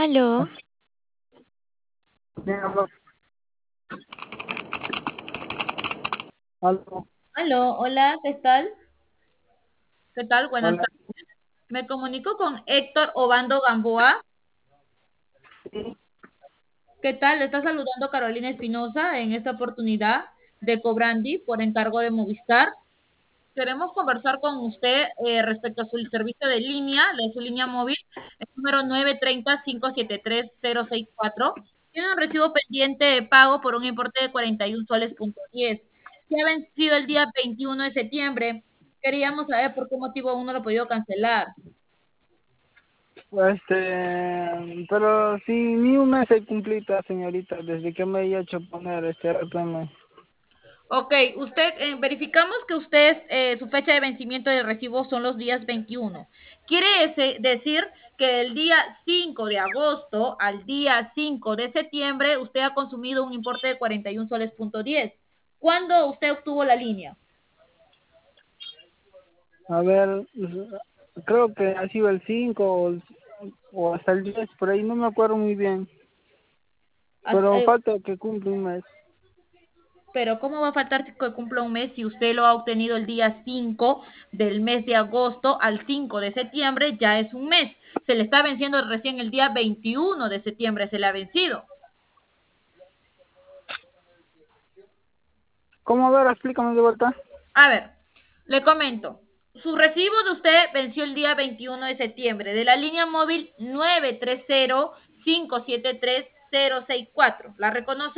Aló, Bien, aló. Aló. Aló, hola, ¿qué tal? ¿Qué tal? Buenas Hola. tardes. Me comunico con Héctor Obando Gamboa. Sí, ¿Qué tal? Le está saludando Carolina Espinosa en esta oportunidad de Cobrandi por encargo de Movistar. Queremos conversar con usted respecto a su servicio de línea, de su línea móvil, el número 930-573-064. Tiene un recibo pendiente de pago por un importe de 41 soles.10, que ha vencido el día 21 de septiembre. Queríamos saber por qué motivo aún no lo ha podido cancelar. pero sí, ni un mes he cumplido, señorita, desde que me he hecho poner este RPM. Ok, usted, verificamos que usted, su fecha de vencimiento del recibo son los días 21. Quiere decir que del día 5 de agosto al día 5 de septiembre usted ha consumido un importe de 41 soles.10. ¿Cuándo usted obtuvo la línea? A ver, creo que ha sido el 5 o hasta el 10 por ahí, no me acuerdo muy bien. Hasta- Pero eh, falta que cumpla un mes. pero ¿cómo va a faltar que cumpla un mes si usted lo ha obtenido el día 5 del mes de agosto al 5 de septiembre? Ya es un mes. Se le está venciendo recién el día 21 de septiembre, se le ha vencido. ¿Cómo? A ver, explícame de vuelta. A ver, le comento. Su recibo de usted venció el día 21 de septiembre de la línea móvil 930-573-064. ¿La reconoce?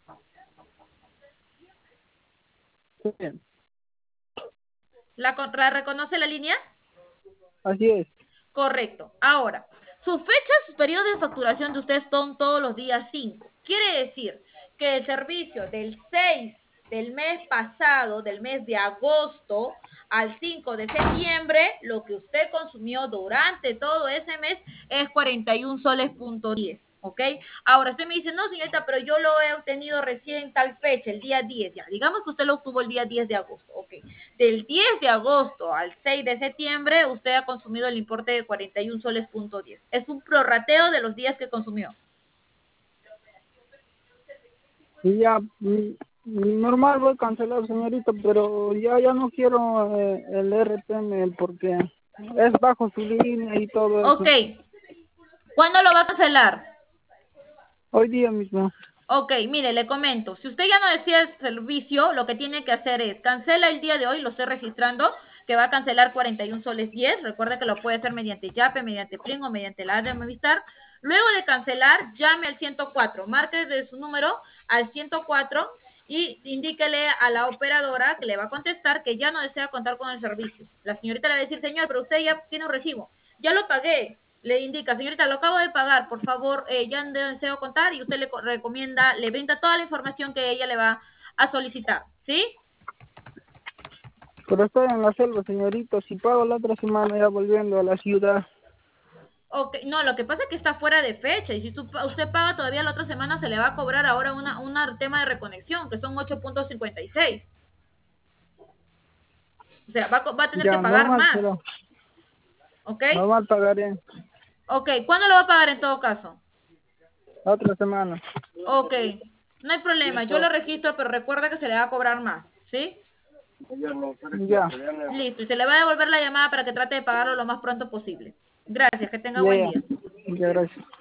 Sí, ¿La reconoce la línea? así es. Correcto. Ahora, sus periodos de facturación de usted son todos los días 5. Quiere decir que el servicio del 6 del mes pasado, del mes de agosto al 5 de septiembre, lo que usted consumió durante todo ese mes es 41 soles.10. ¿Ok? Ahora usted me dice, no, señorita, pero yo lo he obtenido recién tal fecha, el día 10 ya. Digamos que usted lo obtuvo el día 10 de agosto. Ok. Del 10 de agosto al 6 de septiembre, usted ha consumido el importe de 41 soles.10. Es un prorrateo de los días que consumió. Y ya, normal voy a cancelar, señorita, pero ya no quiero el RPM porque es bajo su línea y todo Ok. eso. ¿Cuándo lo va a cancelar? Hoy día mismo. Ok, mire, le comento. Si usted ya no desea el servicio, lo que tiene que hacer es cancela el día de hoy, lo estoy registrando, que va a cancelar 41 soles 10. Recuerde que lo puede hacer mediante Yape, mediante Plin o mediante la de Movistar. Luego de cancelar, llame al 104. Marque de su número al 104 y indíquele a la operadora que le va a contestar que ya no desea contar con el servicio. La señorita le va a decir, señor, pero usted ya tiene un recibo. Ya lo pagué. Le indica, señorita, lo acabo de pagar, por favor, ya no deseo contar y usted le recomienda, le brinda toda la información que ella le va a solicitar, ¿sí? Pero estoy en la selva, señorita. Si pago la otra semana ya volviendo a la ciudad. Ok, no, lo que pasa es que está fuera de fecha y si usted paga todavía la otra semana se le va a cobrar ahora una tema de reconexión que son 8.56. O sea, va a tener que Ya, pagar normal, más, pero ¿ok? normal pagaré Ok, ¿cuándo lo va a pagar en todo caso? la otra semana. Ok, no hay problema, yo lo registro, pero recuerda que se le va a cobrar más, ¿sí? Ya, Listo, y se le va a devolver la llamada para que trate de pagarlo lo más pronto posible. Gracias, que tenga ya, buen ya. día. Ya, gracias.